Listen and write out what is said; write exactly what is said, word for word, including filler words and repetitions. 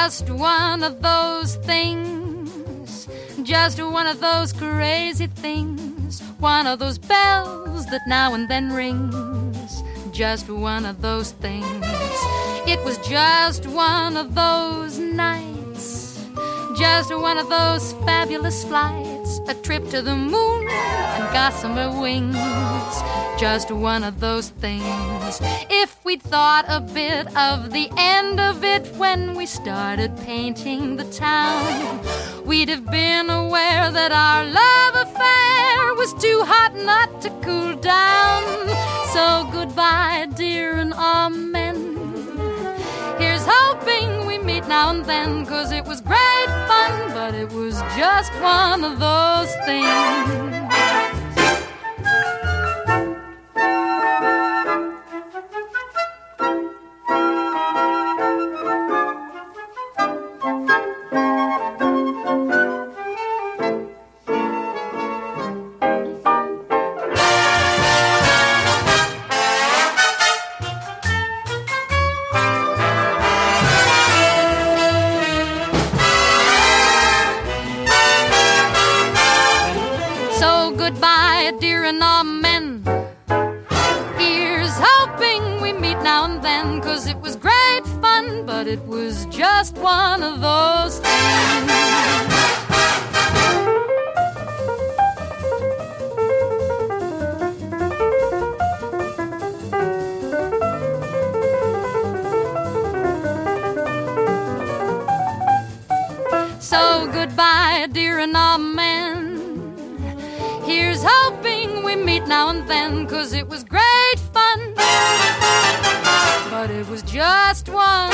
just one of those things, just one of those crazy things, one of those bells that now and then rings, just one of those things. It was just one of those nights, just one of those fabulous flights, a trip to the moon and gossamer wings, just one of those things. If we'd thought a bit of the end of it when we started painting the town, we'd have been aware that our love affair was too hot not to cool down. So goodbye, dear, and amen. Here's hoping we meet now and then, 'cause it was great fun, but it was just one of those things. But it was just one of those things. So goodbye, dear, and amen. Here's hoping we meet now and then, 'cause it was great fun, but it was just one